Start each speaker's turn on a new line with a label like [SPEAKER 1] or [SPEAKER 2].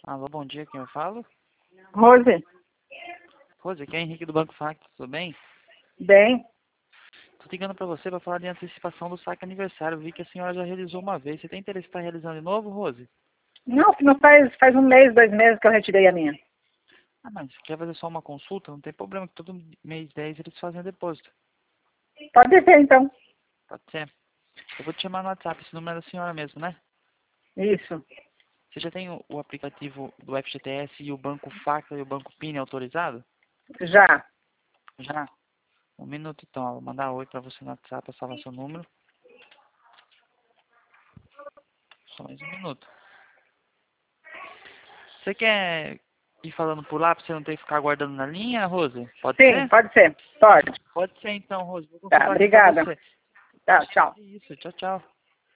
[SPEAKER 1] Alô, bom dia, quem eu falo?
[SPEAKER 2] Rose,
[SPEAKER 1] Rose, aqui é Henrique do Banco Facto, tudo bem?
[SPEAKER 2] bem?
[SPEAKER 1] Tô ligando pra você pra falar de antecipação do saque aniversário. Vi que a senhora já realizou uma vez. Você tem interesse em estar realizando de novo, Rose?
[SPEAKER 2] Não faz um mês, 2 meses que eu retirei a minha.
[SPEAKER 1] Ah, mas quer fazer só uma consulta? Não tem problema, que todo mês 10 eles fazem o depósito.
[SPEAKER 2] Pode ser, então.
[SPEAKER 1] Pode ser. Eu vou te chamar no WhatsApp, esse número é da senhora mesmo, né?
[SPEAKER 2] Isso.
[SPEAKER 1] Você já tem o aplicativo do FGTS e o Banco Facto e o Banco Pini autorizado?
[SPEAKER 2] Já.
[SPEAKER 1] Já? Um minuto então, ó. Vou mandar oi pra você no WhatsApp, eu salvar seu número. Só mais um minuto. Você quer ir falando por lá pra você não ter que ficar aguardando na linha, Rose? Pode
[SPEAKER 2] Sim,
[SPEAKER 1] ser?
[SPEAKER 2] pode ser. Pode.
[SPEAKER 1] Pode ser então, Rose. Vou
[SPEAKER 2] Tá,
[SPEAKER 1] confirmar aqui pra
[SPEAKER 2] obrigada.
[SPEAKER 1] você.
[SPEAKER 2] Tá, tchau.
[SPEAKER 1] Isso, tchau, tchau.